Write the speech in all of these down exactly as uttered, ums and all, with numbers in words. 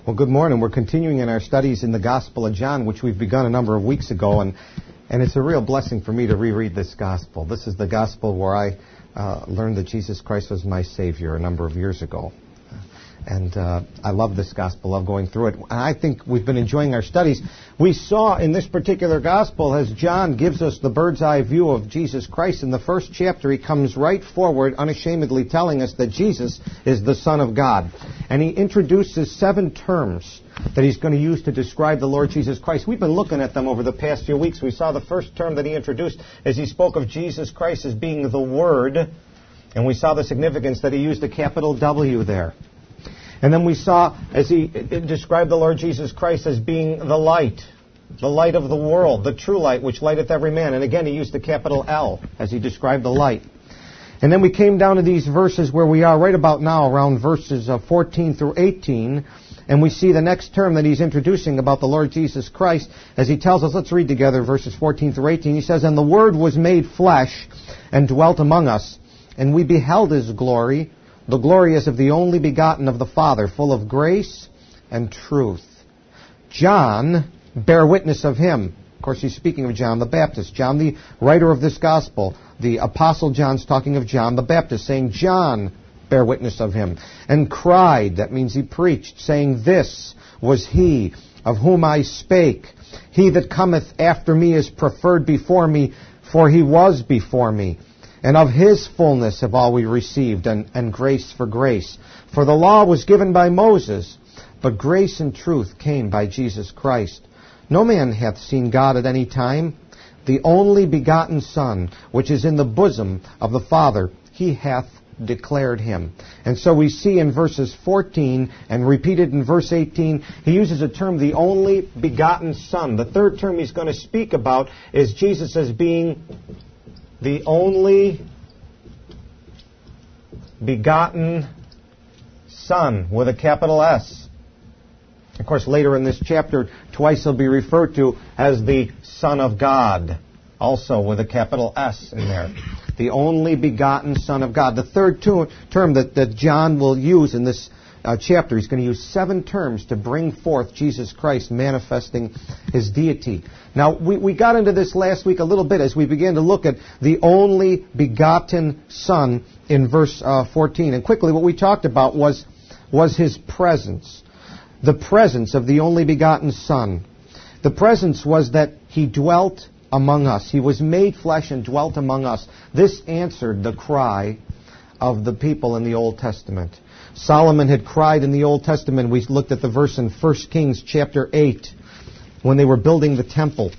Well, good morning. We're continuing in our studies in the Gospel of John, which we've begun a number of weeks ago, and and it's a real blessing for me to reread this Gospel. This is the Gospel where I uh, learned that Jesus Christ was my Savior a number of years ago. And uh, I love this Gospel, love going through it. And I think we've been enjoying our studies. We saw in this particular Gospel, as John gives us the bird's eye view of Jesus Christ, in the first chapter he comes right forward, unashamedly telling us that Jesus is the Son of God. And he introduces seven terms that he's going to use to describe the Lord Jesus Christ. We've been looking at them over the past few weeks. We saw the first term that he introduced as he spoke of Jesus Christ as being the Word. And we saw the significance that he used a capital W there. And then we saw, as he described the Lord Jesus Christ as being the light, the light of the world, the true light which lighteth every man. And again, he used the capital L as he described the light. And then we came down to these verses where we are right about now, around verses fourteen through eighteen. And we see the next term that he's introducing about the Lord Jesus Christ as he tells us. Let's read together verses fourteen through eighteen. He says, "And the Word was made flesh and dwelt among us, and we beheld His glory, the glory as of the only begotten of the Father, full of grace and truth. John bare witness of Him." Of course, he's speaking of John the Baptist. John, the writer of this Gospel, the Apostle John's talking of John the Baptist, saying, "John bare witness of Him, and cried," that means he preached, saying, "This was He of whom I spake. He that cometh after me is preferred before me, for He was before me. And of His fullness have all we received, and, and grace for grace. For the law was given by Moses, but grace and truth came by Jesus Christ. No man hath seen God at any time. The only begotten Son, which is in the bosom of the Father, He hath declared Him." And so we see in verses fourteen and repeated in verse eighteen, he uses a term, the only begotten Son. The third term he's going to speak about is Jesus as being the only begotten Son, with a capital S. Of course, later in this chapter, twice he'll be referred to as the Son of God, also with a capital S in there. The only begotten Son of God. The third term that, that John will use in this uh, chapter, he's going to use seven terms to bring forth Jesus Christ manifesting His deity. Now, we, we got into this last week a little bit as we began to look at the only begotten Son in verse uh, fourteen. And quickly, what we talked about was, was His presence. The presence of the only begotten Son. The presence was that He dwelt among us. He was made flesh and dwelt among us. This answered the cry of the people in the Old Testament. Solomon had cried in the Old Testament. We looked at the verse in First Kings chapter eight when they were building the temple.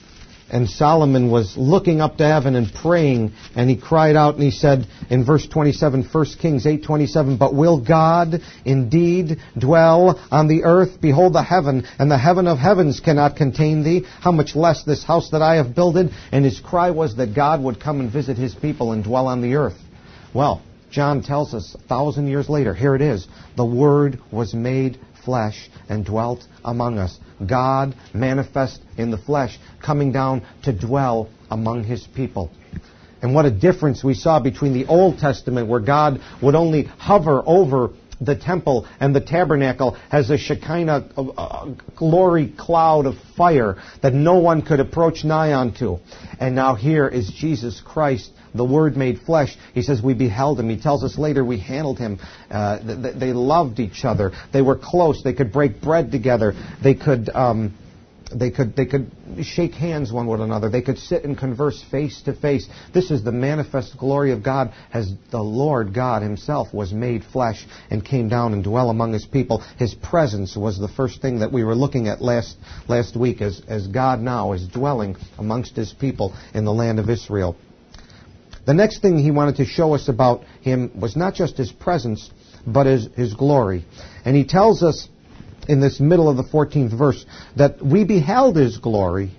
And Solomon was looking up to heaven and praying, and he cried out and he said in verse twenty-seven, First Kings eight twenty-seven, "But will God indeed dwell on the earth? Behold, the heaven and the heaven of heavens cannot contain thee. How much less this house that I have builded?" And his cry was that God would come and visit His people and dwell on the earth. Well, John tells us a thousand years later, here it is, the Word was made flesh and dwelt among us. God manifest in the flesh, coming down to dwell among His people. And what a difference we saw between the Old Testament, where God would only hover over the temple and the tabernacle as a Shekinah a, a glory cloud of fire that no one could approach nigh unto. And now here is Jesus Christ, the Word made flesh. He says we beheld Him. He tells us later we handled Him. Uh, th- they loved each other. They were close. They could break bread together. They could um, they could they could shake hands one with another. They could sit and converse face to face. This is the manifest glory of God, as the Lord God Himself was made flesh and came down and dwell among His people. His presence was the first thing that we were looking at last last week, as, as God now is dwelling amongst His people in the land of Israel. The next thing he wanted to show us about Him was not just His presence, but His, his glory. And he tells us in this middle of the fourteenth verse that we beheld His glory,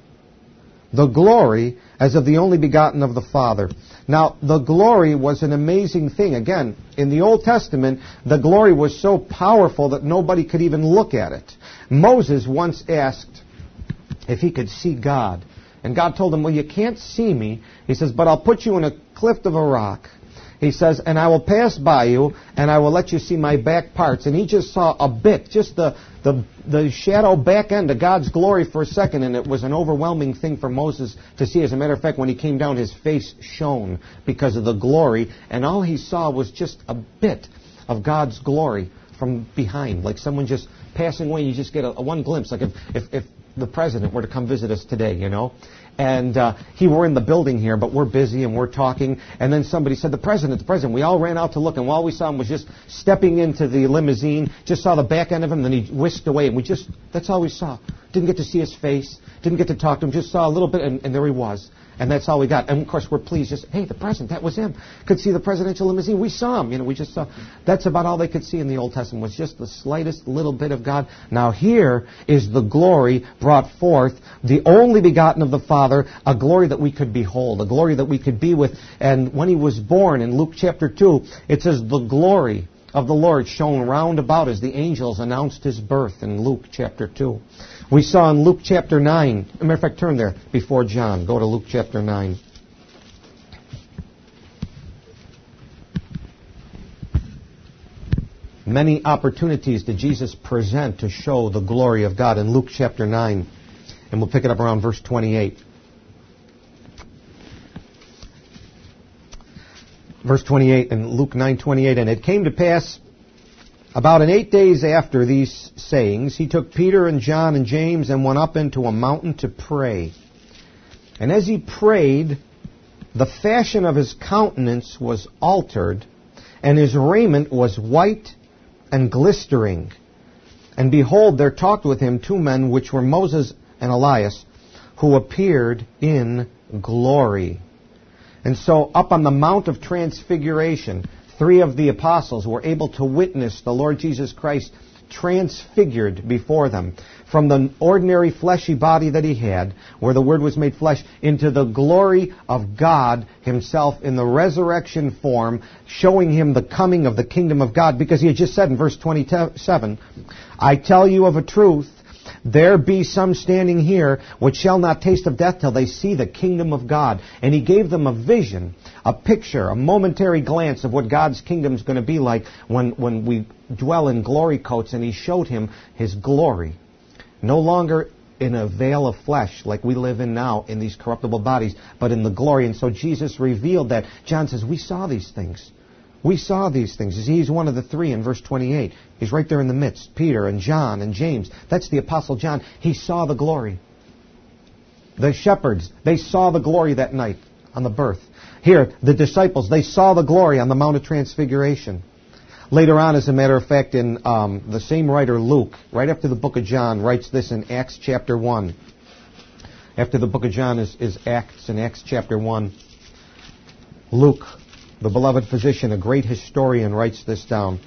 the glory as of the only begotten of the Father. Now, the glory was an amazing thing. Again, in the Old Testament, the glory was so powerful that nobody could even look at it. Moses once asked if he could see God. And God told him, well, you can't see me. He says, but I'll put you in a cleft of a rock. He says, and I will pass by you, and I will let you see my back parts. And he just saw a bit, just the, the, the shadow back end of God's glory for a second, and it was an overwhelming thing for Moses to see. As a matter of fact, when he came down, his face shone because of the glory, and all he saw was just a bit of God's glory from behind, like someone just passing away. You just get a, a one glimpse, like if, if, if the president were to come visit us today, you know. And uh, he were in the building here, but we're busy and we're talking. And then somebody said, the president, the president. We all ran out to look, and all we saw him was just stepping into the limousine, just saw the back end of him, then he whisked away. And we just, that's all we saw. Didn't get to see his face, didn't get to talk to him, just saw a little bit, and, and there he was. And that's all we got. And, of course, we're pleased. Just, hey, the president, that was him. Could see the presidential limousine. We saw him. You know, we just saw. That's about all they could see in the Old Testament, was just the slightest little bit of God. Now here is the glory brought forth, the only begotten of the Father, a glory that we could behold, a glory that we could be with. And when he was born, in Luke chapter two, it says, the glory of the Lord shone round about as the angels announced his birth in Luke chapter two. We saw in Luke chapter nine, as a matter of fact, turn there before John. Go to Luke chapter nine. Many opportunities did Jesus present to show the glory of God in Luke chapter nine. And we'll pick it up around verse twenty-eight. Verse twenty-eight in Luke nine twenty-eight, and it came to pass about an eight days after these sayings, he took Peter and John and James and went up into a mountain to pray. And as he prayed, the fashion of his countenance was altered, and his raiment was white and glistering. And behold, there talked with him two men, which were Moses and Elias, who appeared in glory. And so up on the Mount of Transfiguration, three of the apostles were able to witness the Lord Jesus Christ transfigured before them from the ordinary fleshy body that he had, where the Word was made flesh, into the glory of God himself in the resurrection form, showing him the coming of the kingdom of God. Because he had just said in verse twenty-seven, I tell you of a truth, there be some standing here which shall not taste of death till they see the kingdom of God. And he gave them a vision, a picture, a momentary glance of what God's kingdom is going to be like when, when we dwell in glory coats. And he showed him his glory. No longer in a veil of flesh like we live in now in these corruptible bodies, but in the glory. And so Jesus revealed that. John says, we saw these things. We saw these things. He's one of the three in verse twenty-eight. He's right there in the midst. Peter and John and James. That's the Apostle John. He saw the glory. The shepherds, they saw the glory that night on the birth. Here, the disciples, they saw the glory on the Mount of Transfiguration. Later on, as a matter of fact, in um, the same writer, Luke, right after the book of John, writes this in Acts chapter one. After the book of John is, is Acts, in Acts chapter one, Luke, the beloved physician, a great historian, writes this down.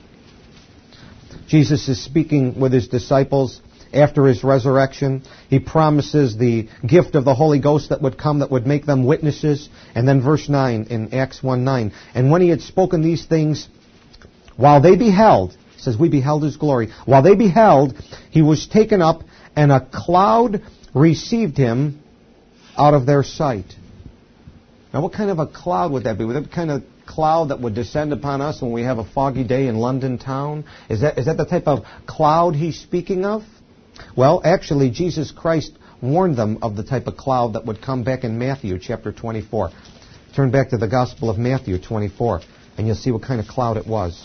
Jesus is speaking with his disciples after his resurrection. He promises the gift of the Holy Ghost that would come, that would make them witnesses. And then verse nine in Acts one nine. And when he had spoken these things, while they beheld, it says we beheld his glory, while they beheld, he was taken up, and a cloud received him out of their sight. Now what kind of a cloud would that be? Would that kind of cloud that would descend upon us when we have a foggy day in London town? Is that is that the type of cloud he's speaking of? Well, actually, Jesus Christ warned them of the type of cloud that would come back in Matthew chapter twenty-four. Turn back to the Gospel of Matthew twenty-four, and you'll see what kind of cloud it was.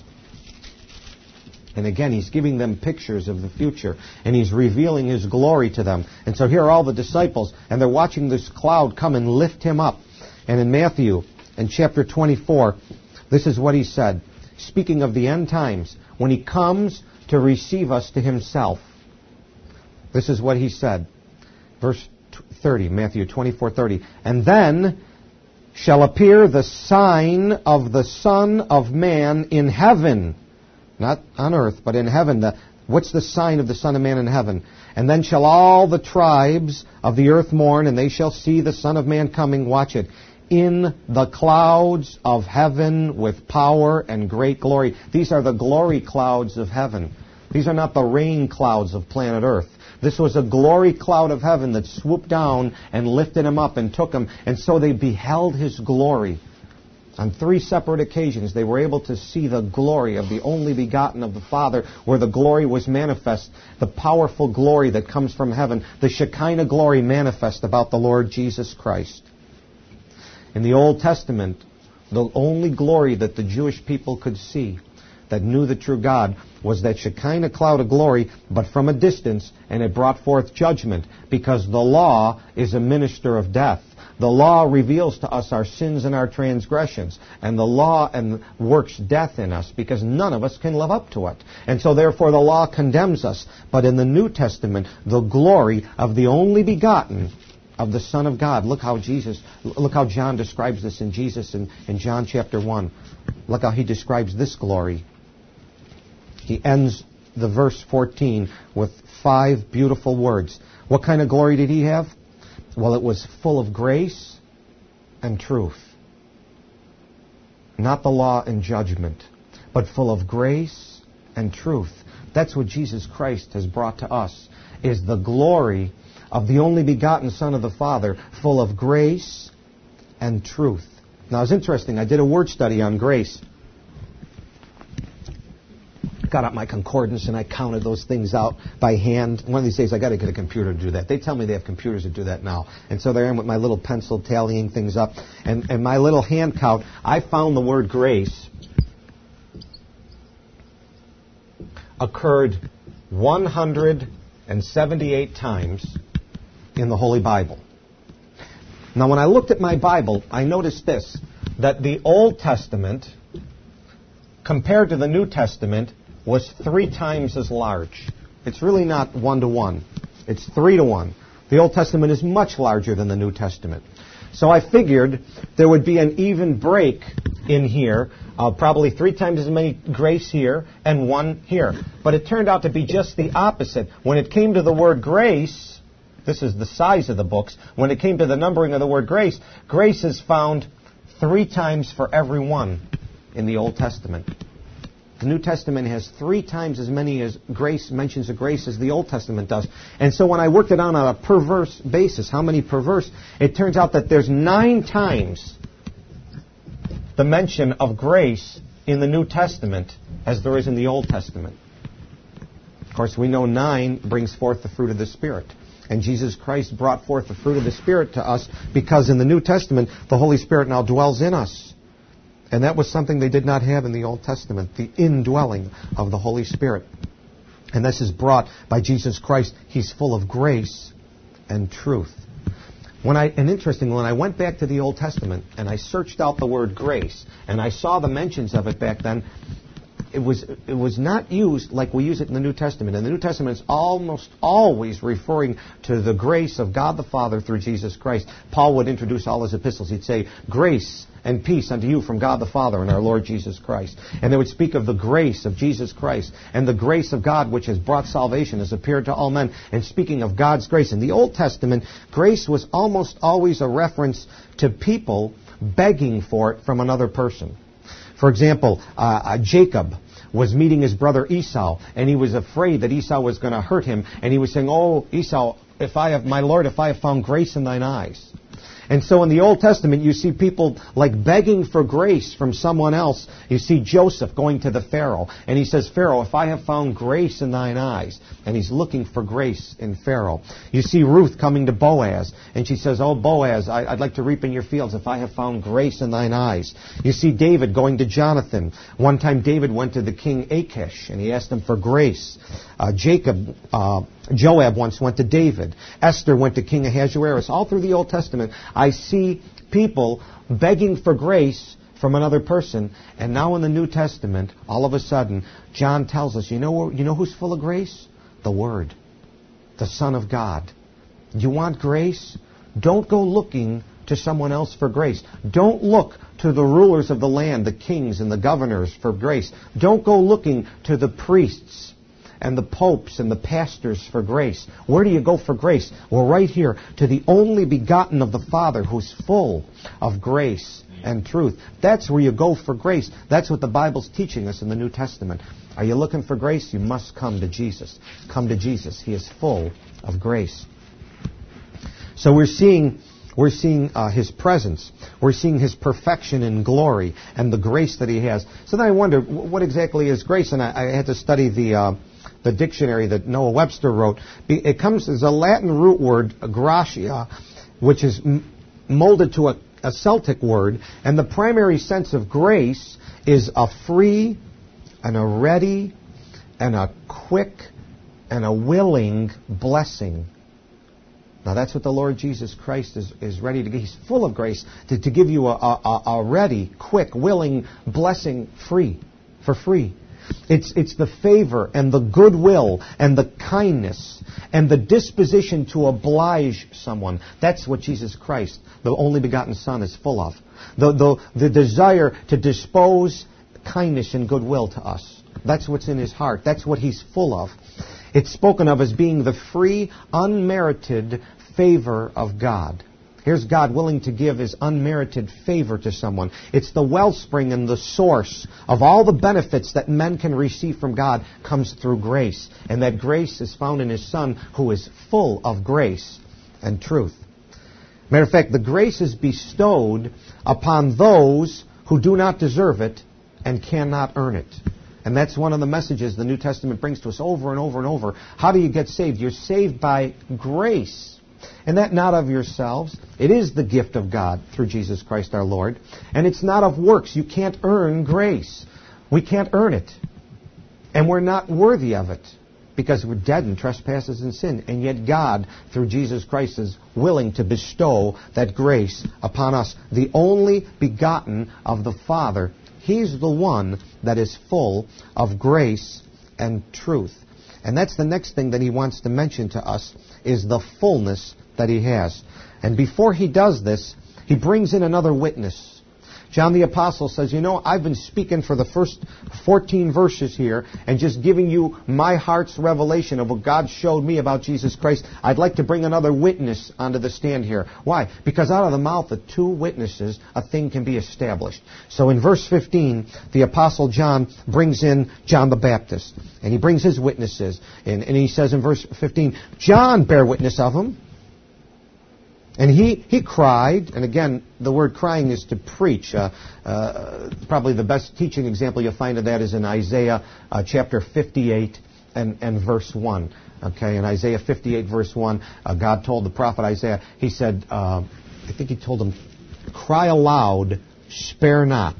And again, he's giving them pictures of the future, and he's revealing his glory to them. And so here are all the disciples, and they're watching this cloud come and lift him up. And in Matthew, in chapter twenty-four, this is what he said, speaking of the end times, when he comes to receive us to himself. This is what he said. Verse thirty, Matthew twenty-four thirty. And then shall appear the sign of the Son of Man in heaven. Not on earth, but in heaven. The, what's the sign of the Son of Man in heaven? And then shall all the tribes of the earth mourn, and they shall see the Son of Man coming, watch it, in the clouds of heaven with power and great glory. These are the glory clouds of heaven. These are not the rain clouds of planet Earth. This was a glory cloud of heaven that swooped down and lifted him up and took him. And so they beheld his glory. On three separate occasions, they were able to see the glory of the only begotten of the Father, where the glory was manifest, the powerful glory that comes from heaven, the Shekinah glory manifest about the Lord Jesus Christ. In the Old Testament, the only glory that the Jewish people could see that knew the true God was that Shekinah cloud of glory, but from a distance, and it brought forth judgment, because the law is a minister of death. The law reveals to us our sins and our transgressions, and the law and works death in us, because none of us can live up to it. And so therefore the law condemns us. But in the New Testament, the glory of the only begotten of the Son of God. Look how Jesus, look how John describes this in Jesus in, in John chapter one. Look how he describes this glory. He ends the verse fourteen with five beautiful words. What kind of glory did he have? Well, it was full of grace and truth. Not the law and judgment, but full of grace and truth. That's what Jesus Christ has brought to us, is the glory of the only begotten Son of the Father, full of grace and truth. Now, it's interesting. I did a word study on grace. Got out my concordance and I counted those things out by hand. One of these days I got to get a computer to do that. They tell me they have computers that do that now. And so there I am with my little pencil tallying things up. And, and my little hand count, I found the word grace occurred one hundred seventy-eight times in the Holy Bible. Now when I looked at my Bible, I noticed this, that the Old Testament compared to the New Testament was three times as large. It's really not one to one. It's three to one. The Old Testament is much larger than the New Testament. So I figured there would be an even break in here, uh, probably three times as many grace here and one here. But it turned out to be just the opposite. When it came to the word grace, this is the size of the books, when it came to the numbering of the word grace, grace is found three times for every one in the Old Testament. The New Testament has three times as many as grace, mentions of grace, as the Old Testament does. And so when I worked it out on a per verse basis, how many per verse, it turns out that there's nine times the mention of grace in the New Testament as there is in the Old Testament. Of course, we know nine brings forth the fruit of the Spirit. And Jesus Christ brought forth the fruit of the Spirit to us because in the New Testament, the Holy Spirit now dwells in us. And that was something they did not have in the Old Testament, the indwelling of the Holy Spirit. And this is brought by Jesus Christ. He's full of grace and truth. When I, and interestingly, when I went back to the Old Testament and I searched out the word grace, and I saw the mentions of it back then, it was it was not used like we use it in the New Testament. In the New Testament, it's almost always referring to the grace of God the Father through Jesus Christ. Paul would introduce all his epistles. He'd say, grace and peace unto you from God the Father and our Lord Jesus Christ. And they would speak of the grace of Jesus Christ and the grace of God which has brought salvation, has appeared to all men. And speaking of God's grace, in the Old Testament, grace was almost always a reference to people begging for it from another person. For example, uh, uh, Jacob was meeting his brother Esau, and he was afraid that Esau was going to hurt him. And he was saying, "Oh, Esau, if I have, my Lord, if I have found grace in thine eyes." And so in the Old Testament, you see people like begging for grace from someone else. You see Joseph going to the Pharaoh, and he says, "Pharaoh, if I have found grace in thine eyes," and he's looking for grace in Pharaoh. You see Ruth coming to Boaz, and she says, "Oh, Boaz, I, I'd like to reap in your fields if I have found grace in thine eyes." You see David going to Jonathan. One time David went to the king Achish, and he asked him for grace. Uh, Jacob, uh, Joab once went to David. Esther went to King Ahasuerus. All through the Old Testament, I see people begging for grace from another person. And now in the New Testament, all of a sudden, John tells us, you know, you know who's full of grace? The Word, the Son of God. You want grace? Don't go looking to someone else for grace. Don't look to the rulers of the land, the kings and the governors, for grace. Don't go looking to the priests and the popes and the pastors for grace. Where do you go for grace? Well, right here, to the only begotten of the Father, who's full of grace and truth. That's where you go for grace. That's what the Bible's teaching us in the New Testament. Are you looking for grace? You must come to Jesus. Come to Jesus. He is full of grace. So we're seeing We're seeing uh, His presence. We're seeing His perfection and glory and the grace that He has. So then I wonder, what exactly is grace? And I, I had to study the uh, the dictionary that Noah Webster wrote. It comes as a Latin root word, gratia, which is m- molded to a, a Celtic word. And the primary sense of grace is a free and a ready and a quick and a willing blessing. Now that's what the Lord Jesus Christ is, is ready to give. He's full of grace to, to give you a, a, a ready, quick, willing blessing free, for free. It's, it's the favor and the goodwill and the kindness and the disposition to oblige someone. That's what Jesus Christ, the only begotten Son, is full of. The, the, the desire to dispose kindness and goodwill to us. That's what's in His heart. That's what He's full of. It's spoken of as being the free, unmerited favor of God. Here's God willing to give His unmerited favor to someone. It's the wellspring and the source of all the benefits that men can receive from God comes through grace. And that grace is found in His Son, who is full of grace and truth. Matter of fact, the grace is bestowed upon those who do not deserve it and cannot earn it. And that's one of the messages the New Testament brings to us over and over and over. How do you get saved? You're saved by grace. And that not of yourselves. It is the gift of God through Jesus Christ our Lord. And it's not of works. You can't earn grace. We can't earn it. And we're not worthy of it because we're dead in trespasses and sin. And yet God, through Jesus Christ, is willing to bestow that grace upon us. The only begotten of the Father. He's the one that is full of grace and truth. And that's the next thing that he wants to mention to us, is the fullness that he has. And before he does this, he brings in another witness. John the Apostle says, you know, I've been speaking for the first fourteen verses here and just giving you my heart's revelation of what God showed me about Jesus Christ. I'd like to bring another witness onto the stand here. Why? Because out of the mouth of two witnesses, a thing can be established. So in verse fifteen, the Apostle John brings in John the Baptist. And he brings his witnesses. And, and he says in verse fifteen, John bare witness of him. And he, he cried, and again, the word crying is to preach. Uh, uh, probably the best teaching example you'll find of that is in Isaiah uh, chapter fifty-eight and, and verse one. Okay, in Isaiah fifty-eight verse one, uh, God told the prophet Isaiah, he said, uh, I think he told him, cry aloud, spare not.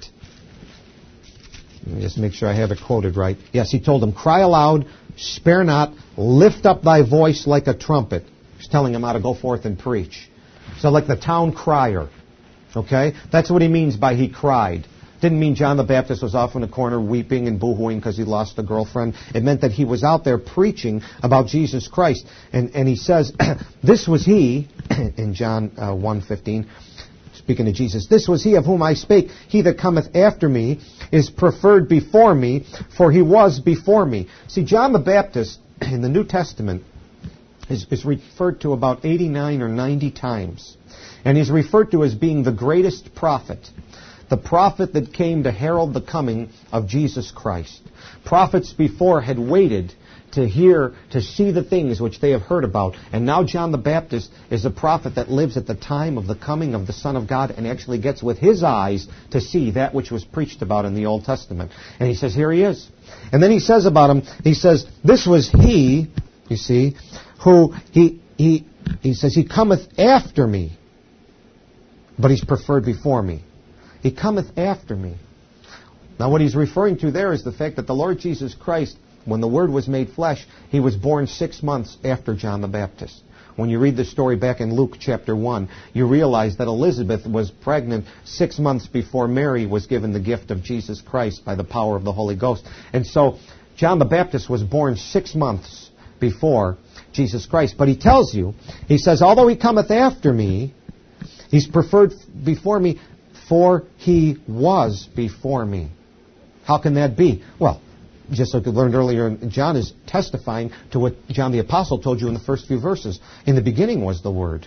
Let me just make sure I have it quoted right. Yes, he told him, cry aloud, spare not, lift up thy voice like a trumpet. He's telling him how to go forth and preach. So like the town crier, okay? That's what he means by he cried. Didn't mean John the Baptist was off in a corner weeping and boo-hooing because he lost a girlfriend. It meant that he was out there preaching about Jesus Christ. And, and he says, this was he, in John uh, one fifteen, speaking of Jesus, this was he of whom I spake. He that cometh after me is preferred before me, for he was before me. See, John the Baptist in the New Testament is, is referred to about eighty-nine or ninety times. And he's referred to as being the greatest prophet. The prophet that came to herald the coming of Jesus Christ. Prophets before had waited to hear, to see the things which they have heard about. And now John the Baptist is a prophet that lives at the time of the coming of the Son of God and actually gets with his eyes to see that which was preached about in the Old Testament. And he says, here he is. And then he says about him, he says, this was he, you see, who he he he says, he cometh after me, but he's preferred before me. He cometh after me. Now what he's referring to there is the fact that the Lord Jesus Christ, when the Word was made flesh, he was born six months after John the Baptist. When you read the story back in Luke chapter one, you realize that Elizabeth was pregnant six months before Mary was given the gift of Jesus Christ by the power of the Holy Ghost. And so John the Baptist was born six months before Jesus Christ. But he tells you, he says, although he cometh after me, he's preferred before me, for he was before me. How can that be? Well, just like we learned earlier, John is testifying to what John the Apostle told you in the first few verses. In the beginning was the Word.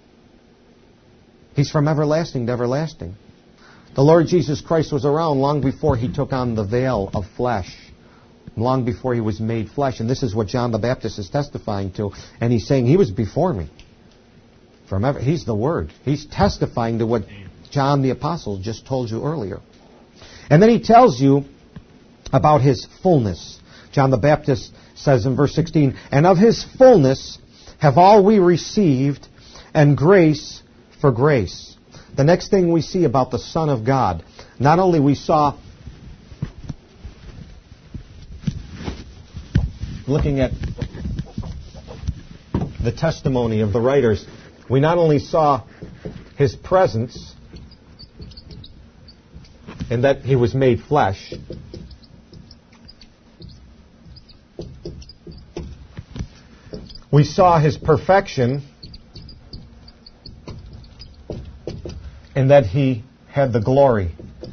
He's from everlasting to everlasting. The Lord Jesus Christ was around long before he took on the veil of flesh. Long before he was made flesh. And this is what John the Baptist is testifying to. And he's saying he was before me. From ever, he's the Word. He's testifying to what John the Apostle just told you earlier. And then he tells you about his fullness. John the Baptist says in verse sixteen, and of his fullness have all we received, and grace for grace. The next thing we see about the Son of God, not only we saw, looking at the testimony of the writers, we not only saw his presence in that he was made flesh, we saw his perfection in that he had the glory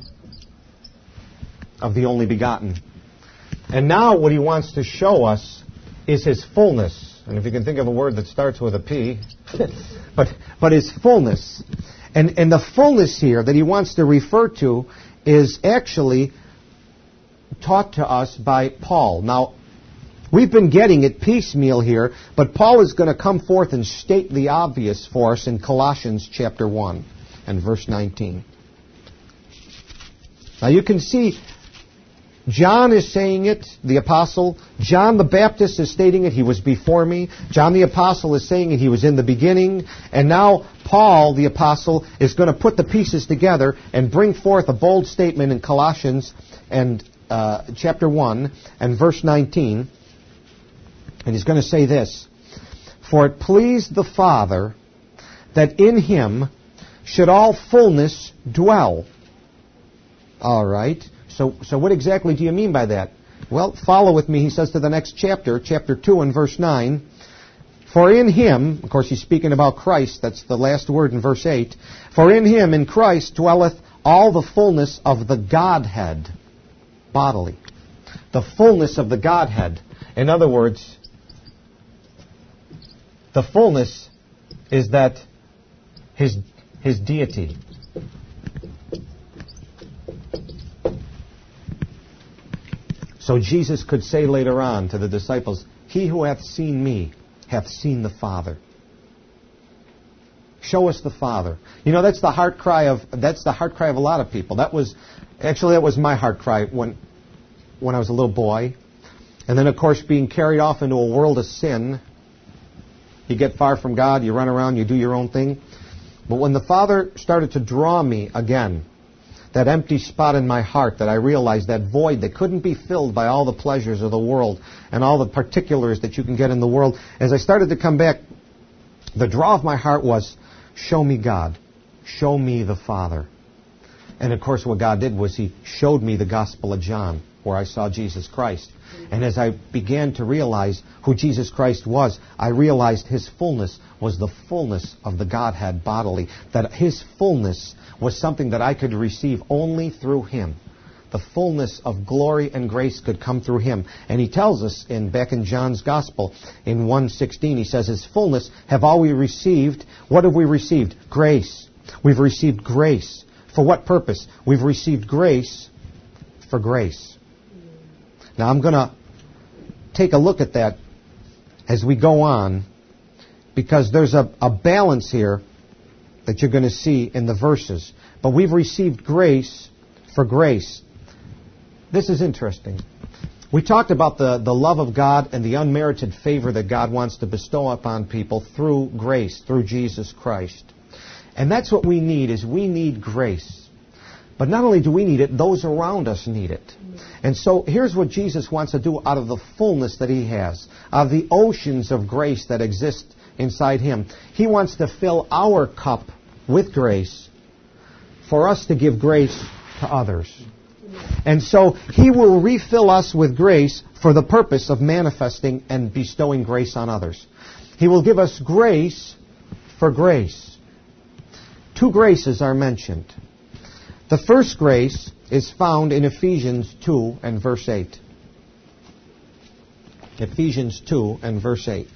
of the only begotten. And now what he wants to show us is his fullness. And if you can think of a word that starts with a P, but but his fullness. And, and the fullness here that he wants to refer to is actually taught to us by Paul. Now, we've been getting it piecemeal here, but Paul is going to come forth and state the obvious for us in Colossians chapter one and verse nineteen. Now you can see John is saying it, the apostle. John the Baptist is stating it, he was before me. John the apostle is saying it, he was in the beginning. And now Paul the apostle is going to put the pieces together and bring forth a bold statement in Colossians and uh, chapter one and verse nineteen. And he's going to say this, for it pleased the Father that in him should all fullness dwell. All right. So, so what exactly do you mean by that? Well, follow with me. He says to the next chapter, chapter two and verse nine, for in him, of course he's speaking about Christ, that's the last word in verse eight, for in him, in Christ, dwelleth all the fullness of the Godhead, bodily. The fullness of the Godhead. In other words, the fullness is that his, his deity. So Jesus could say later on to the disciples, he who hath seen me hath seen the Father. Show us the Father. You know, that's the heart cry of that's the heart cry of a lot of people. That was actually that was my heart cry when when I was a little boy. And then of course being carried off into a world of sin. You get far from God, you run around, you do your own thing. But when the Father started to draw me again, that empty spot in my heart that I realized, that void that couldn't be filled by all the pleasures of the world and all the particulars that you can get in the world. As I started to come back, the draw of my heart was, show me God. Show me the Father. And of course what God did was He showed me the Gospel of John, where I saw Jesus Christ. And as I began to realize who Jesus Christ was, I realized His fullness was the fullness of the Godhead bodily. That His fullness was something that I could receive only through Him. The fullness of glory and grace could come through Him. And He tells us in back in John's Gospel in one sixteen, He says, His fullness have all we received. What have we received? Grace. We've received grace. For what purpose? We've received grace for grace. Now I'm going to take a look at that as we go on, because there's a, a balance here that you're going to see in the verses. But we've received grace for grace. This is interesting. We talked about the, the love of God and the unmerited favor that God wants to bestow upon people through grace, through Jesus Christ. And that's what we need, is we need grace. But not only do we need it, those around us need it. And so here's what Jesus wants to do out of the fullness that He has, out of the oceans of grace that exist inside Him. He wants to fill our cup with grace for us to give grace to others. And so He will refill us with grace for the purpose of manifesting and bestowing grace on others. He will give us grace for grace. Two graces are mentioned. The first grace is found in Ephesians two and verse eight. Ephesians two and verse eight.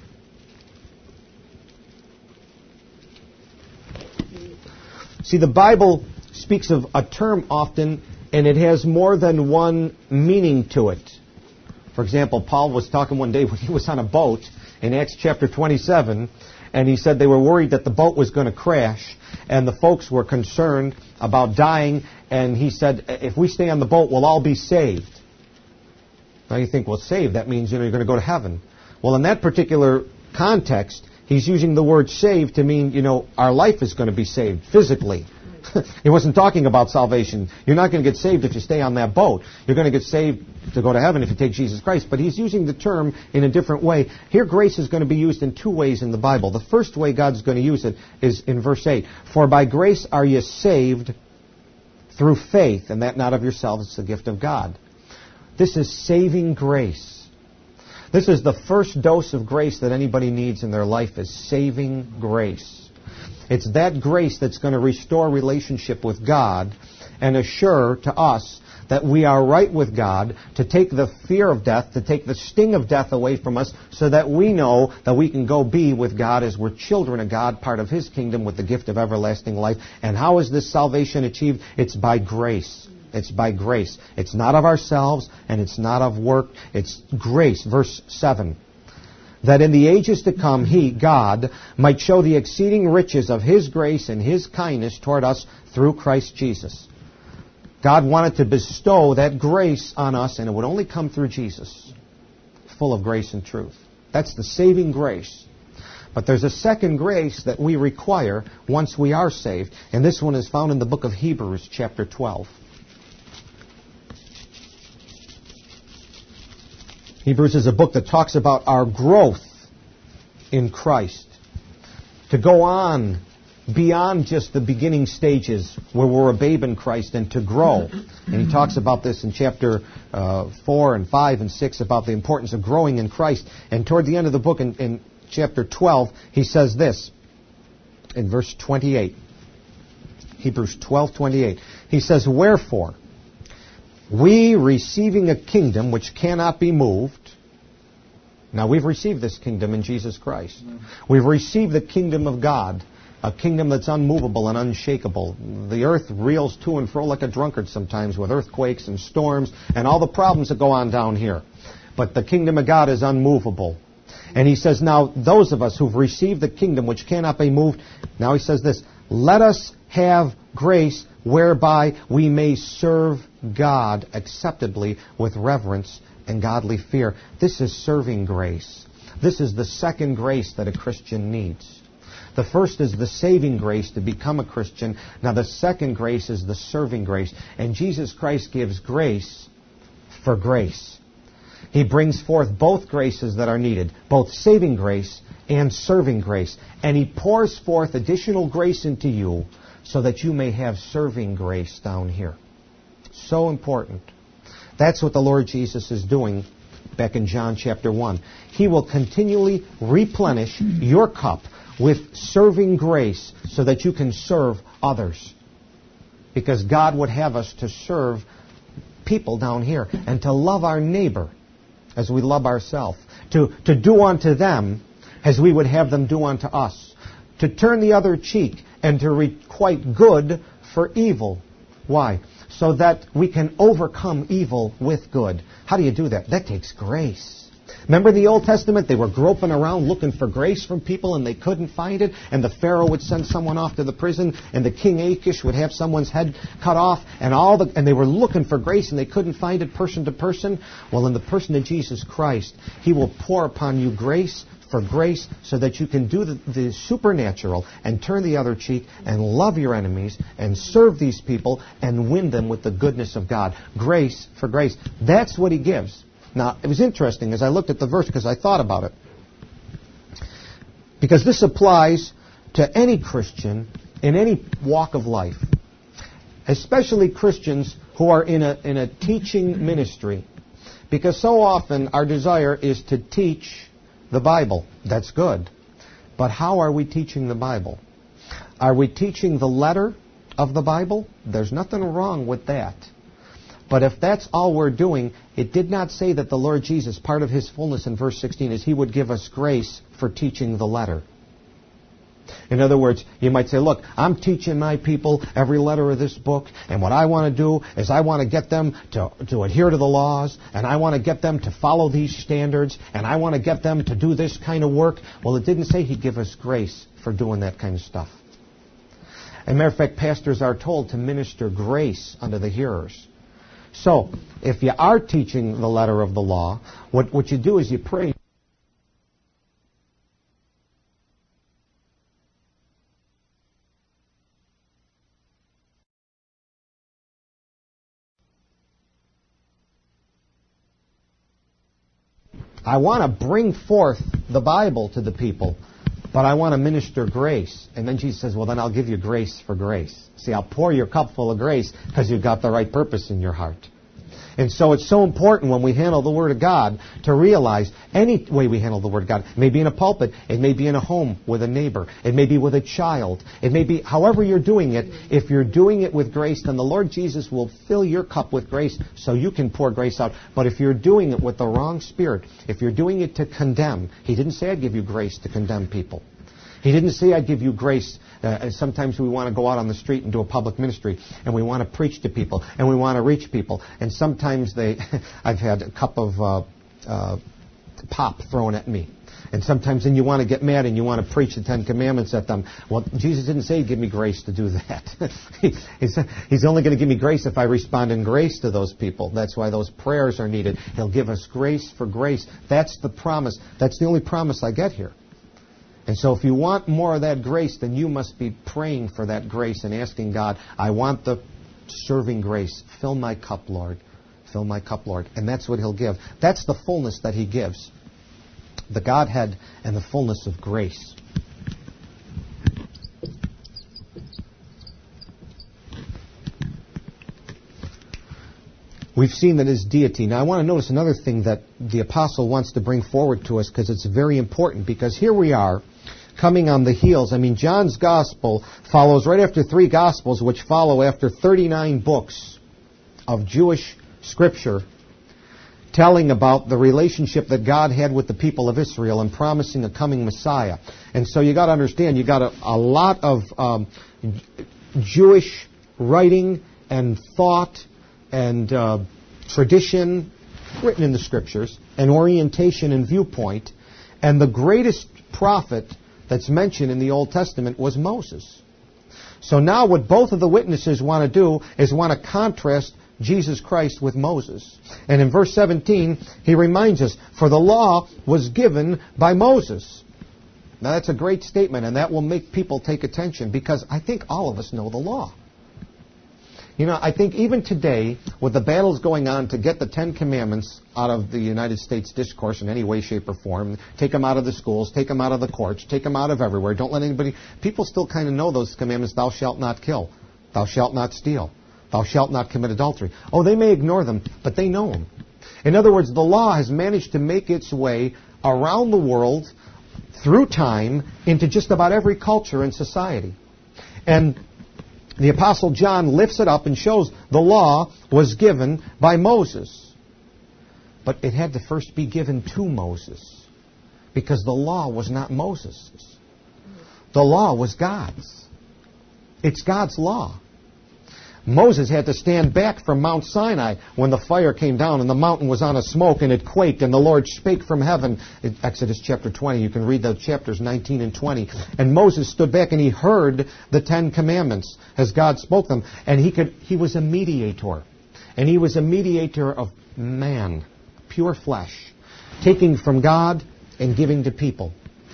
See, the Bible speaks of a term often, and it has more than one meaning to it. For example, Paul was talking one day when he was on a boat in Acts chapter twenty-seven, and he said they were worried that the boat was going to crash, and the folks were concerned about dying, and he said, if we stay on the boat, we'll all be saved. Now you think, well, saved, that means, you know, you're going to go to heaven. Well, in that particular context, he's using the word saved to mean, you know, our life is going to be saved physically. He wasn't talking about salvation. You're not going to get saved if you stay on that boat. You're going to get saved to go to heaven if you take Jesus Christ. But he's using the term in a different way. Here, grace is going to be used in two ways in the Bible. The first way God's going to use it is in verse eight. For by grace are you saved through faith, and that not of yourselves, it's the gift of God. This is saving grace. This is the first dose of grace that anybody needs in their life, is saving grace. It's that grace that's going to restore relationship with God and assure to us that we are right with God, to take the fear of death, to take the sting of death away from us, so that we know that we can go be with God as we're children of God, part of His kingdom with the gift of everlasting life. And how is this salvation achieved? It's by grace. It's by grace. It's not of ourselves, and it's not of work. It's grace. Verse seven. That in the ages to come He, God, might show the exceeding riches of His grace and His kindness toward us through Christ Jesus. God wanted to bestow that grace on us, and it would only come through Jesus, full of grace and truth. That's the saving grace. But there's a second grace that we require once we are saved, and this one is found in the book of Hebrews, chapter twelve. Hebrews is a book that talks about our growth in Christ. To go on beyond just the beginning stages where we're a babe in Christ, and to grow. And he talks about this in chapter uh, four and five and six about the importance of growing in Christ. And toward the end of the book in, in chapter twelve, he says this in verse twenty-eight. Hebrews twelve twenty-eight. He says, wherefore, we receiving a kingdom which cannot be moved. Now, we've received this kingdom in Jesus Christ. We've received the kingdom of God, a kingdom that's unmovable and unshakable. The earth reels to and fro like a drunkard sometimes with earthquakes and storms and all the problems that go on down here. But the kingdom of God is unmovable. And he says, now, those of us who've received the kingdom which cannot be moved, now he says this, let us have grace whereby we may serve God acceptably with reverence and godly fear. This is serving grace. This is the second grace that a Christian needs. The first is the saving grace to become a Christian. Now the second grace is the serving grace. And Jesus Christ gives grace for grace. He brings forth both graces that are needed, both saving grace and serving grace. And He pours forth additional grace into you so that you may have serving grace down here. So important. That's what the Lord Jesus is doing back in John chapter one. He will continually replenish your cup with serving grace so that you can serve others. Because God would have us to serve people down here and to love our neighbor as we love ourselves. To, to do unto them as we would have them do unto us. To turn the other cheek and to requite good for evil. Why? So that we can overcome evil with good. How do you do that? That takes grace. Remember the Old Testament? They were groping around looking for grace from people and they couldn't find it. And the Pharaoh would send someone off to the prison and the King Achish would have someone's head cut off. And all the and they were looking for grace and they couldn't find it person to person. Well, in the person of Jesus Christ, He will pour upon you grace for grace so that you can do the, the supernatural and turn the other cheek and love your enemies and serve these people and win them with the goodness of God. Grace for grace. That's what He gives. Now, it was interesting as I looked at the verse because I thought about it. Because this applies to any Christian in any walk of life. Especially Christians who are in a, in a teaching ministry. Because so often our desire is to teach the Bible. That's good. But how are we teaching the Bible? Are we teaching the letter of the Bible? There's nothing wrong with that. But if that's all we're doing, it did not say that the Lord Jesus, part of His fullness in verse sixteen, is He would give us grace for teaching the letter. In other words, you might say, look, I'm teaching my people every letter of this book, and what I want to do is I want to get them to, to adhere to the laws, and I want to get them to follow these standards, and I want to get them to do this kind of work. Well, it didn't say He'd give us grace for doing that kind of stuff. As a matter of fact, pastors are told to minister grace unto the hearers. So, if you are teaching the letter of the law, what, what you do is you pray. I want to bring forth the Bible to the people, but I want to minister grace. And then Jesus says, well, then I'll give you grace for grace. See, I'll pour your cup full of grace because you've got the right purpose in your heart. And so it's so important when we handle the Word of God to realize any way we handle the Word of God. It may be in a pulpit. It may be in a home with a neighbor. It may be with a child. It may be however you're doing it. If you're doing it with grace, then the Lord Jesus will fill your cup with grace so you can pour grace out. But if you're doing it with the wrong spirit, if you're doing it to condemn, He didn't say I'd give you grace to condemn people. He didn't say I'd give you grace. Uh, sometimes we want to go out on the street and do a public ministry, and we want to preach to people, and we want to reach people. And sometimes they, I've had a cup of uh, uh, pop thrown at me. And sometimes then you want to get mad and you want to preach the Ten Commandments at them. Well, Jesus didn't say He'd give me grace to do that. he's, he's only going to give me grace if I respond in grace to those people. That's why those prayers are needed. He'll give us grace for grace. That's the promise. That's the only promise I get here. And so if you want more of that grace, then you must be praying for that grace and asking God, I want the serving grace. Fill my cup, Lord. Fill my cup, Lord. And that's what He'll give. That's the fullness that He gives. The Godhead and the fullness of grace. We've seen that His deity. Now I want to notice another thing that the apostle wants to bring forward to us because it's very important. Because here we are, coming on the heels. I mean, John's Gospel follows right after three Gospels, which follow after thirty-nine books of Jewish Scripture, telling about the relationship that God had with the people of Israel and promising a coming Messiah. And so you got to understand, you got a, a lot of um, Jewish writing and thought and uh, tradition written in the Scriptures, and orientation and viewpoint. And the greatest prophet that's mentioned in the Old Testament was Moses. So now what both of the witnesses want to do is want to contrast Jesus Christ with Moses. And in verse seventeen, he reminds us, for the law was given by Moses. Now that's a great statement, and that will make people take attention, because I think all of us know the law. You know, I think even today, with the battles going on to get the Ten Commandments out of the United States discourse in any way, shape, or form, take them out of the schools, take them out of the courts, take them out of everywhere, don't let anybody... People still kind of know those commandments, thou shalt not kill, thou shalt not steal, thou shalt not commit adultery. Oh, they may ignore them, but they know them. In other words, the law has managed to make its way around the world, through time, into just about every culture and society. And the Apostle John lifts it up and shows the law was given by Moses. But it had to first be given to Moses, because the law was not Moses's. The law was God's. It's God's law. Moses had to stand back from Mount Sinai when the fire came down and the mountain was on a smoke and it quaked and the Lord spake from heaven. In Exodus chapter twenty, you can read the chapters nineteen and twenty. And Moses stood back and he heard the Ten Commandments as God spoke them. And he could, he was a mediator. And he was a mediator of man, pure flesh, taking from God and giving to people.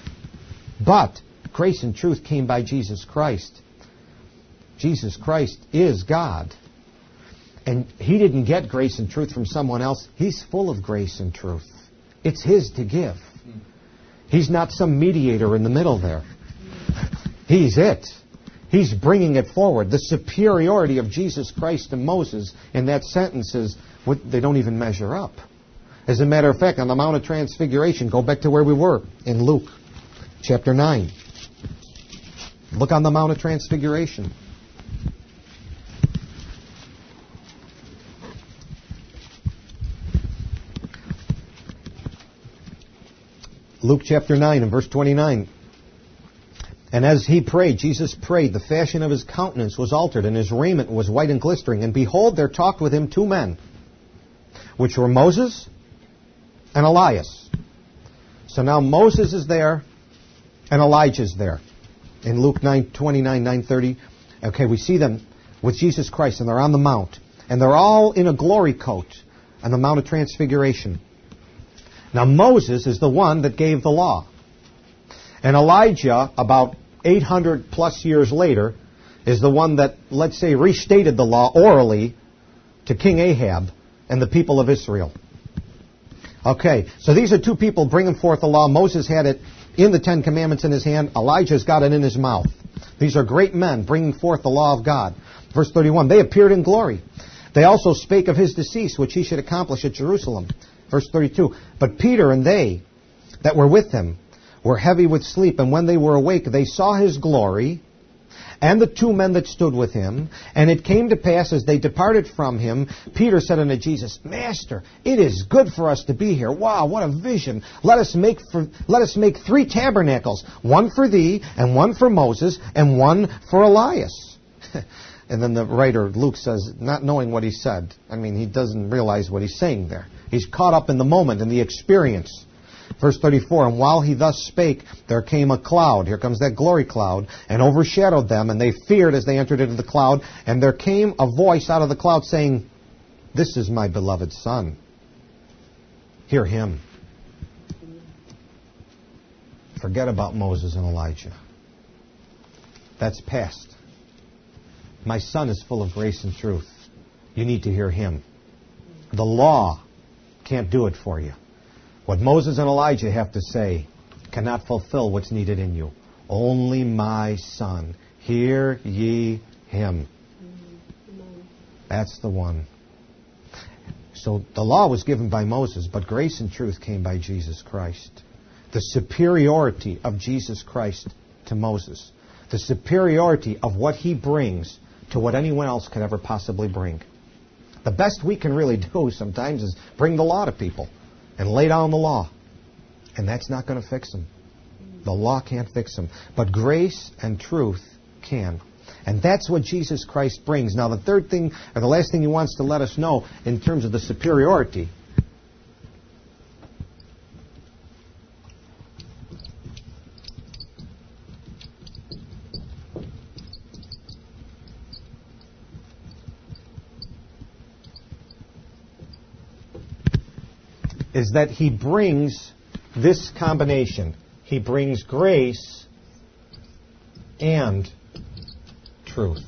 But grace and truth came by Jesus Christ. Jesus Christ is God. And He didn't get grace and truth from someone else. He's full of grace and truth. It's His to give. He's not some mediator in the middle there. He's it. He's bringing it forward. The superiority of Jesus Christ to Moses in that sentence is, they don't even measure up. As a matter of fact, on the Mount of Transfiguration, go back to where we were in Luke chapter nine. Look on the Mount of Transfiguration. Luke chapter nine and verse twenty-nine. And as he prayed, Jesus prayed, the fashion of his countenance was altered, and his raiment was white and glistering. And behold, there talked with him two men, which were Moses and Elias. So now Moses is there, and Elijah is there. In Luke nine twenty-nine, nine thirty, okay, we see them with Jesus Christ, and they're on the mount. And they're all in a glory coat on the Mount of Transfiguration. Now Moses is the one that gave the law. And Elijah, about eight hundred plus years later, is the one that, let's say, restated the law orally to King Ahab and the people of Israel. Okay, so these are two people bringing forth the law. Moses had it in the Ten Commandments in his hand. Elijah's got it in his mouth. These are great men bringing forth the law of God. Verse thirty-one, they appeared in glory. They also spake of his decease, which he should accomplish at Jerusalem. Verse thirty-two, but Peter and they that were with him were heavy with sleep, and when they were awake, they saw his glory, and the two men that stood with him. And it came to pass, as they departed from him, Peter said unto Jesus, Master, it is good for us to be here. Wow, what a vision. Let us make for, let us make three tabernacles, one for thee, and one for Moses, and one for Elias. And then the writer, Luke, says, not knowing what he said. I mean, he doesn't realize what he's saying there. He's caught up in the moment, in the experience. Verse thirty-four, and while he thus spake, there came a cloud. Here comes that glory cloud, and overshadowed them, and they feared as they entered into the cloud. And there came a voice out of the cloud saying, This is my beloved Son. Hear him. Forget about Moses and Elijah. That's past. My Son is full of grace and truth. You need to hear him. The law can't do it for you. What Moses and Elijah have to say cannot fulfill what's needed in you. Only my Son. Hear ye him. That's the one. So the law was given by Moses, but grace and truth came by Jesus Christ. The superiority of Jesus Christ to Moses. The superiority of what he brings to what anyone else could ever possibly bring. The best we can really do sometimes is bring the law to people and lay down the law. And that's not going to fix them. The law can't fix them. But grace and truth can. And that's what Jesus Christ brings. Now the third thing, or the last thing he wants to let us know in terms of the superiority, is that he brings this combination. He brings grace and truth.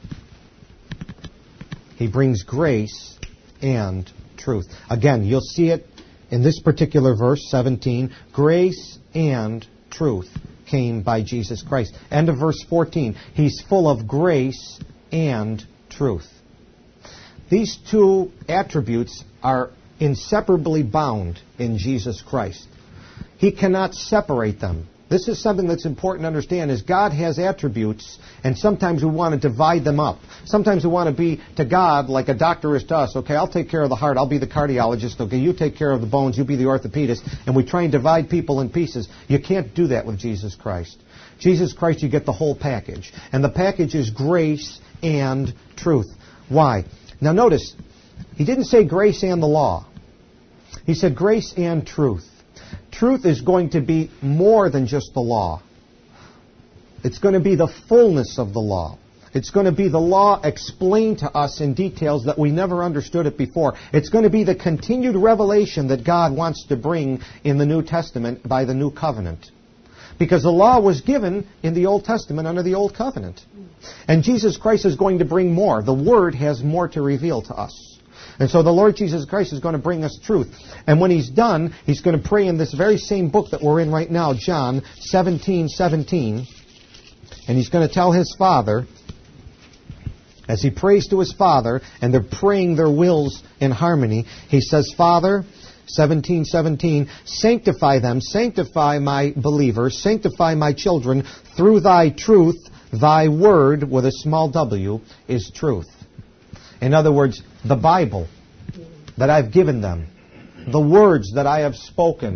He brings grace and truth. Again, you'll see it in this particular verse, seventeen. Grace and truth came by Jesus Christ. End of verse fourteen. He's full of grace and truth. These two attributes are inseparably bound in Jesus Christ. He cannot separate them. This is something that's important to understand, is God has attributes, and sometimes we want to divide them up. Sometimes we want to be to God like a doctor is to us. Okay, I'll take care of the heart, I'll be the cardiologist. Okay, you take care of the bones, you be the orthopedist. And we try and divide people in pieces. You can't do that with Jesus Christ. Jesus Christ, you get the whole package. And the package is grace and truth. Why? Now notice, he didn't say grace and the law. He said grace and truth. Truth is going to be more than just the law. It's going to be the fullness of the law. It's going to be the law explained to us in details that we never understood it before. It's going to be the continued revelation that God wants to bring in the New Testament by the New Covenant. Because the law was given in the Old Testament under the Old Covenant. And Jesus Christ is going to bring more. The Word has more to reveal to us. And so the Lord Jesus Christ is going to bring us truth. And when He's done, He's going to pray in this very same book that we're in right now, John seventeen seventeen. And He's going to tell His Father, as He prays to His Father, and they're praying their wills in harmony, He says, Father, seventeen seventeen, sanctify them, sanctify my believers, sanctify my children through Thy truth. Thy word, with a small w, is truth. In other words, the Bible that I've given them, the words that I have spoken,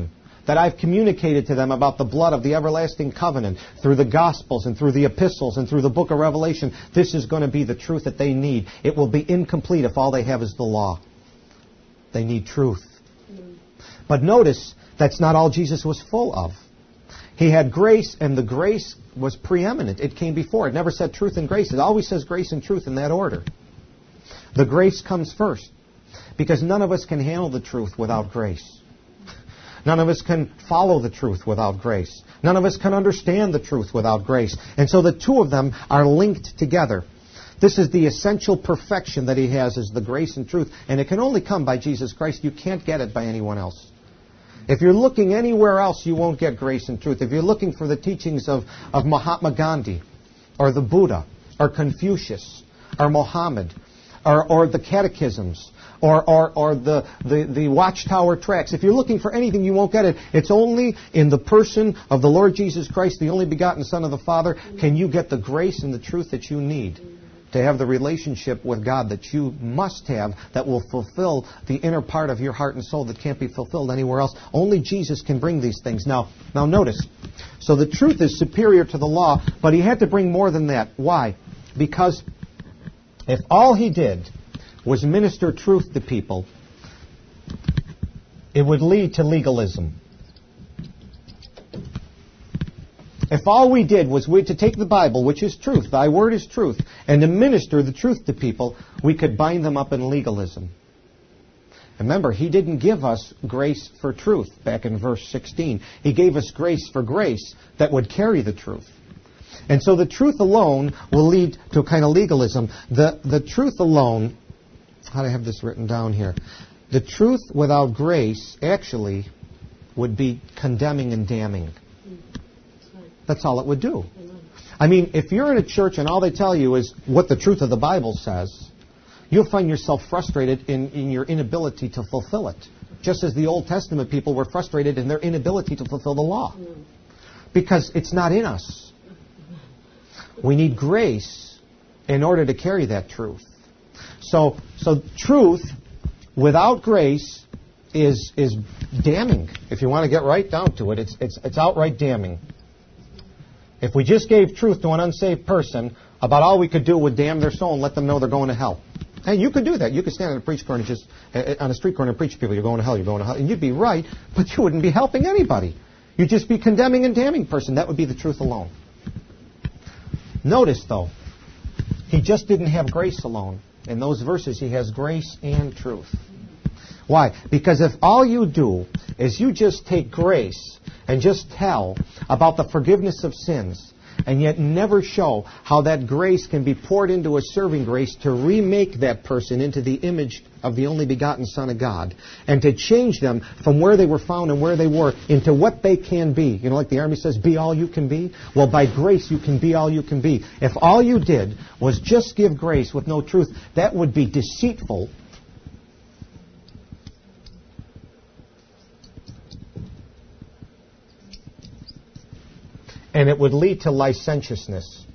that I've communicated to them about the blood of the everlasting covenant through the Gospels and through the epistles and through the book of Revelation, this is going to be the truth that they need. It will be incomplete if all they have is the law. They need truth. But notice, that's not all Jesus was full of. He had grace, and the grace was preeminent. It came before. It never said truth and grace. It always says grace and truth in that order. The grace comes first, because none of us can handle the truth without grace. None of us can follow the truth without grace. None of us can understand the truth without grace. And so the two of them are linked together. This is the essential perfection that He has, is the grace and truth. And it can only come by Jesus Christ. You can't get it by anyone else. If you're looking anywhere else, you won't get grace and truth. If you're looking for the teachings of, of Mahatma Gandhi, or the Buddha, or Confucius, or Mohammed, or, or the catechisms, or, or, or the, the, the Watchtower tracts, if you're looking for anything, you won't get it. It's only in the person of the Lord Jesus Christ, the only begotten Son of the Father, can you get the grace and the truth that you need to have the relationship with God that you must have, that will fulfill the inner part of your heart and soul that can't be fulfilled anywhere else. Only Jesus can bring these things. Now, now notice, so the truth is superior to the law, but He had to bring more than that. Why? Because if all He did was minister truth to people, it would lead to legalism. If all we did was we to take the Bible, which is truth, Thy word is truth, and to minister the truth to people, we could bind them up in legalism. Remember, He didn't give us grace for truth back in verse sixteen. He gave us grace for grace that would carry the truth. And so the truth alone will lead to a kind of legalism. The, the truth alone, how do I have this written down here? The truth without grace actually would be condemning and damning. That's all it would do. I mean, if you're in a church and all they tell you is what the truth of the Bible says, you'll find yourself frustrated in, in your inability to fulfill it. Just as the Old Testament people were frustrated in their inability to fulfill the law. Because it's not in us. We need grace in order to carry that truth. So, so truth without grace is is damning. If you want to get right down to it, it's it's it's outright damning. If we just gave truth to an unsaved person, about all we could do would damn their soul and let them know they're going to hell. And you could do that. You could stand on a preach corner, just uh, on a street corner and preach to people, you're going to hell, you're going to hell. And you'd be right, but you wouldn't be helping anybody. You'd just be condemning and damning a person. That would be the truth alone. Notice, though, He just didn't have grace alone. In those verses, He has grace and truth. Why? Because if all you do is you just take grace and just tell about the forgiveness of sins, and yet never show how that grace can be poured into a serving grace to remake that person into the image of the only begotten Son of God, and to change them from where they were found and where they were into what they can be. You know, like the Army says, be all you can be. Well, by grace you can be all you can be. If all you did was just give grace with no truth, that would be deceitful. And it would lead to licentiousness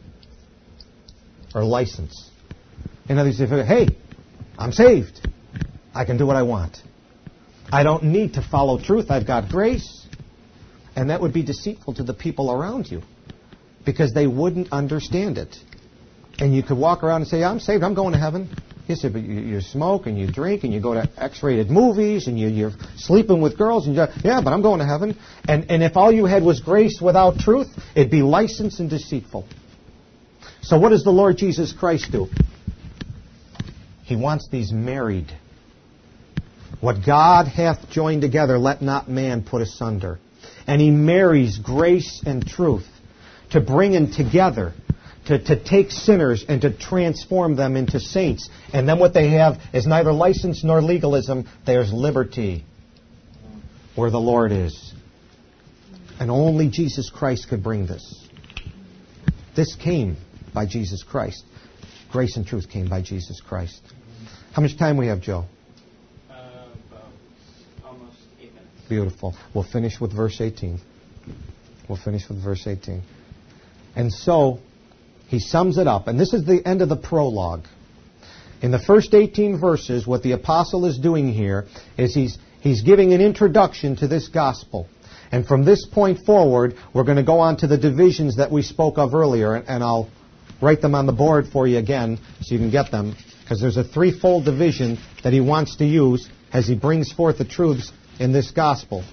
or license. In other words, if it, hey, I'm saved. I can do what I want. I don't need to follow truth. I've got grace. And that would be deceitful to the people around you because they wouldn't understand it. And you could walk around and say, I'm saved. I'm going to heaven. You say, but you, you smoke and you drink and you go to X-rated movies and you, you're sleeping with girls. And you, yeah, but I'm going to heaven. And, and if all you had was grace without truth, it'd be licensed and deceitful. So what does the Lord Jesus Christ do? He wants these married. What God hath joined together, let not man put asunder. And He marries grace and truth to bring them together. To, to take sinners and to transform them into saints. And then what they have is neither license nor legalism. There's liberty where the Lord is. And only Jesus Christ could bring this. This came by Jesus Christ. Grace and truth came by Jesus Christ. How much time we have, Joe? Uh, about almost eight minutes. Beautiful. We'll finish with verse eighteen. We'll finish with verse eighteen. And so, He sums it up. And this is the end of the prologue. In the first eighteen verses, what the apostle is doing here is he's, he's giving an introduction to this gospel. And from this point forward, we're going to go on to the divisions that we spoke of earlier, and I'll write them on the board for you again so you can get them, because there's a threefold division that he wants to use as he brings forth the truths in this gospel.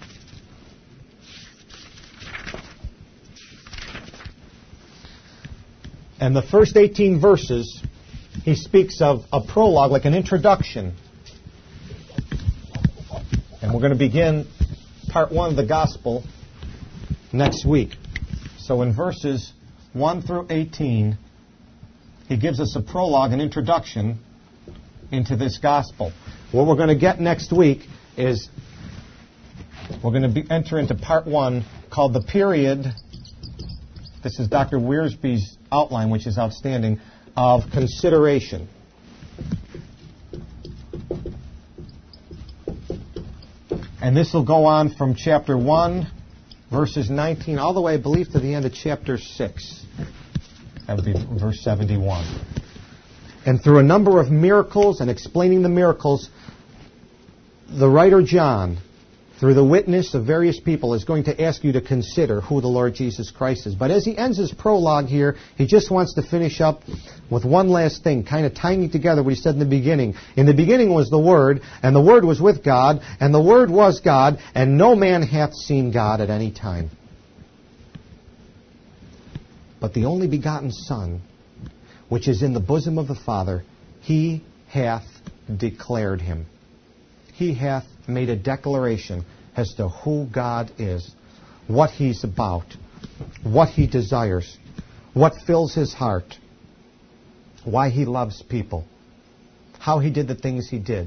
And the first eighteen verses, he speaks of a prologue, like an introduction. And we're going to begin part one of the gospel next week. So in verses one through eighteen, he gives us a prologue, an introduction into this gospel. What we're going to get next week is we're going to be, enter into part one called the period. This is Doctor Wiersbe's outline, which is outstanding, of consideration. And this will go on from chapter one, verses nineteen, all the way, I believe, to the end of chapter six. That would be verse seventy-one. And through a number of miracles and explaining the miracles, the writer John, through the witness of various people, is going to ask you to consider who the Lord Jesus Christ is. But as he ends his prologue here, he just wants to finish up with one last thing, kind of tying together what he said in the beginning. In the beginning was the Word, and the Word was with God, and the Word was God, and no man hath seen God at any time. But the only begotten Son, which is in the bosom of the Father, he hath declared him. He hath made a declaration as to who God is, what he's about, what he desires, what fills his heart, why he loves people, how he did the things he did.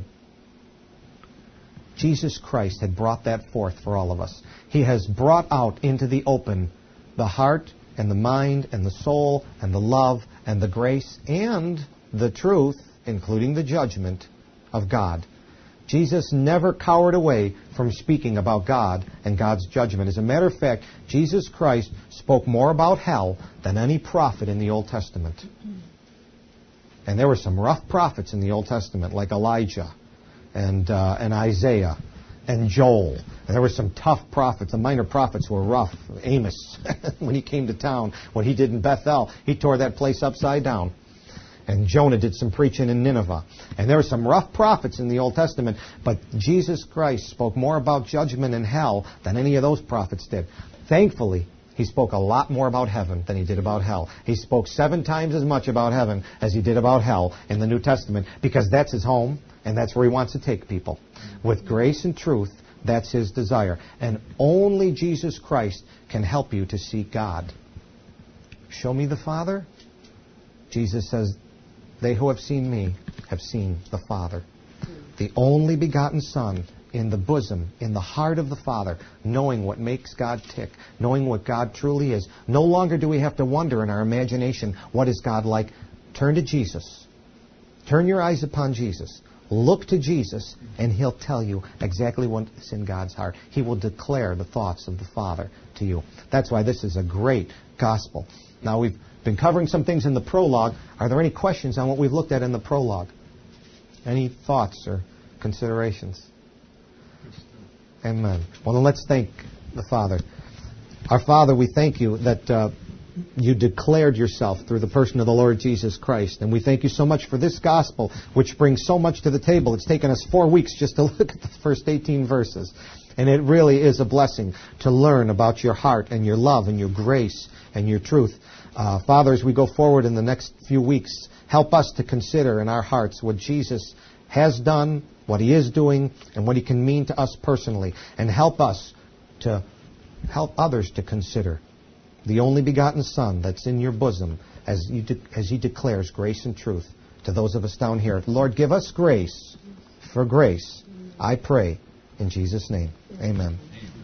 Jesus Christ had brought that forth for all of us. He has brought out into the open the heart and the mind and the soul and the love and the grace and the truth, including the judgment of God. Jesus never cowered away from speaking about God and God's judgment. As a matter of fact, Jesus Christ spoke more about hell than any prophet in the Old Testament. And there were some rough prophets in the Old Testament, like Elijah and uh, and Isaiah and Joel. And there were some tough prophets. The minor prophets were rough. Amos, when he came to town, what he did in Bethel, he tore that place upside down. And Jonah did some preaching in Nineveh. And there were some rough prophets in the Old Testament, but Jesus Christ spoke more about judgment and hell than any of those prophets did. Thankfully, he spoke a lot more about heaven than he did about hell. He spoke seven times as much about heaven as he did about hell in the New Testament, because that's his home, and that's where he wants to take people. With grace and truth, that's his desire. And only Jesus Christ can help you to see God. Show me the Father. Jesus says, they who have seen me have seen the Father. The only begotten Son in the bosom, in the heart of the Father, knowing what makes God tick, knowing what God truly is. No longer do we have to wonder in our imagination, what is God like? Turn to Jesus. Turn your eyes upon Jesus. Look to Jesus, and He'll tell you exactly what's in God's heart. He will declare the thoughts of the Father to you. That's why this is a great gospel. Now, we've been covering some things in the prologue. Are there any questions on what we've looked at in the prologue? Any thoughts or considerations? Amen. Well, then let's thank the Father. Our Father, we thank you that uh, you declared yourself through the person of the Lord Jesus Christ. And we thank you so much for this gospel, which brings so much to the table. It's taken us four weeks just to look at the first eighteen verses. And it really is a blessing to learn about your heart and your love and your grace and your truth. Uh, Father, as we go forward in the next few weeks, help us to consider in our hearts what Jesus has done, what He is doing, and what He can mean to us personally. And help us to help others to consider the only begotten Son that's in your bosom as, you de- as He declares grace and truth to those of us down here. Lord, give us grace for grace, I pray, in Jesus' name. Amen.